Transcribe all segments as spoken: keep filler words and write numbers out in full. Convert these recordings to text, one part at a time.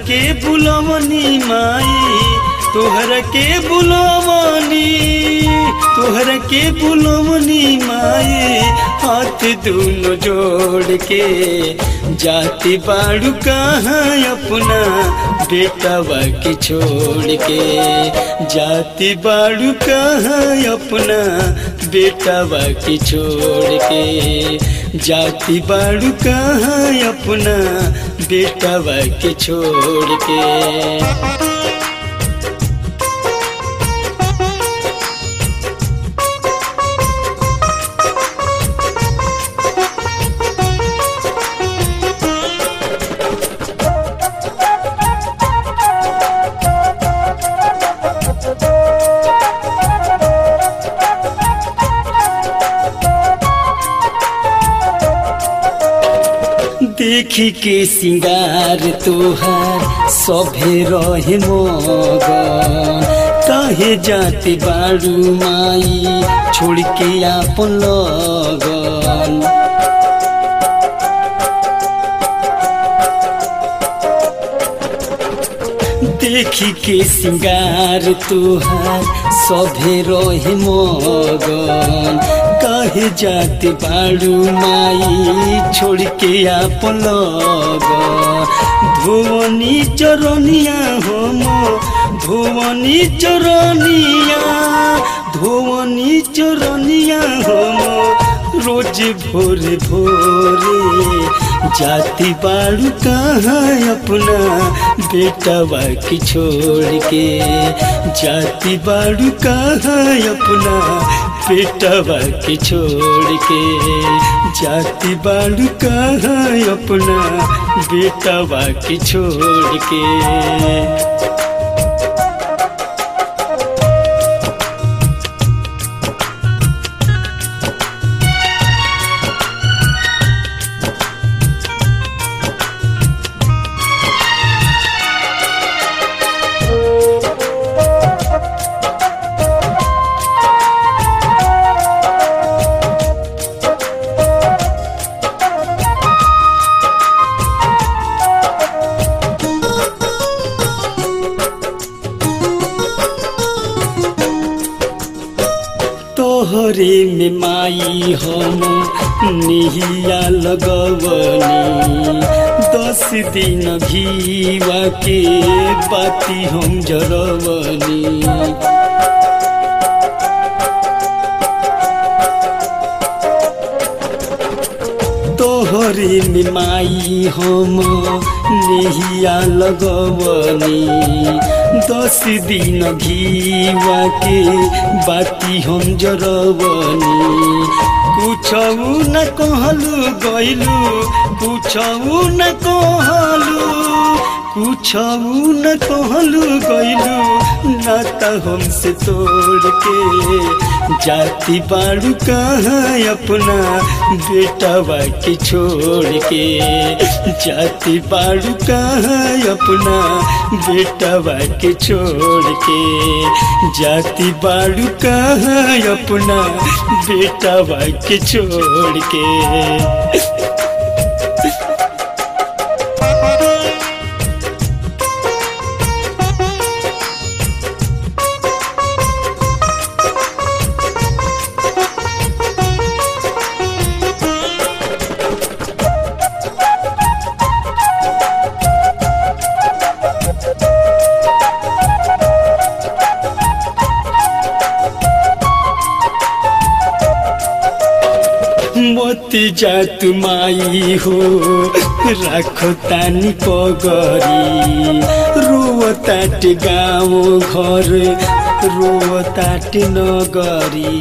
के बुलवनी माई तोहरा के बुलवनी तोहरा के बुलवनी माई हाथ दोनों जोड़ के जाती बाड़ू कहाँ अपना बेटावा के छोड़ के जाती बाड़ू कहाँ अपना बेटावा के छोड़ के जाती बाड़ू कहाँ अपना बेटावा के छोड़ के। देखी के सिंगार तोहार सभे रहे मगन काहे जाते बाड़ू माई छोड़ के आपन लगन। देखी के सिंगार तोहार सभे रहे मगन काहे जाते बाड़ू माई छोड़ के आपन लगन। धोवनी चरनिया हम धोवनी चरनिया धोवनी चरनिया हम रोज भोरे भोरे जाती बाड़ू कहाँ अपना बेटावा की छोड़ के जाती बाड़ू कहाँ अपना बेटावा की छोड़ के जाती बाड़ू कहाँ अपना बेटावा की छोड़ के। तोहरे में माई हम निहिया लगवनी दस दिन घीवा के बाती हम जरवनी। तोहरे में माई हम निहिया लगवनी दस दिन घीवा के बाती हम जरवनी। कुछऊ न कहलू गइलू कुछऊ न कहलू कुछऊ न कहलू गइलू नाता हमसे तोड़ के जाती बाड़ू कहाँ अपना बेटावा के छोड़ के जाती बाड़ू कहाँ अपना बेटावा के छोड़ के जाती बाड़ू कहाँ अपना बेटावा के छोड़ के। मोती जात माई हो राखो तानी पगरी रोवताट गाँव घर रोवताट नगरी।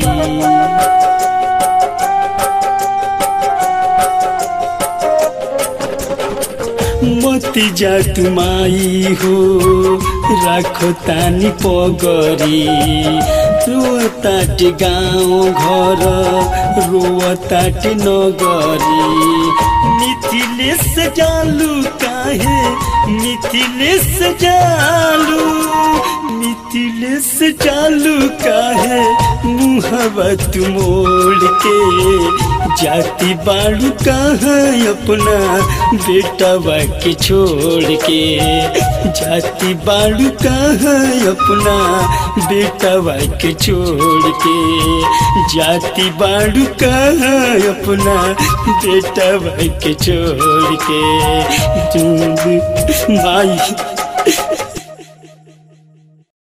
मोती जात माई हो राखो तानी पगरी रोवताट गाँव घर रोवताट नगरी। मिथिलेश जालू काहे मिथिलेश जालू दिल से चालू काहे मुहवा तू मोड़ के जाती बाड़ू कहाँ अपना बेटवा के छोड़ के जाती बाड़ू कहाँ अपना बेटवा के छोड़ के जाती बाड़ू कहाँ अपना बेटवा के छोड़ के। दूध माई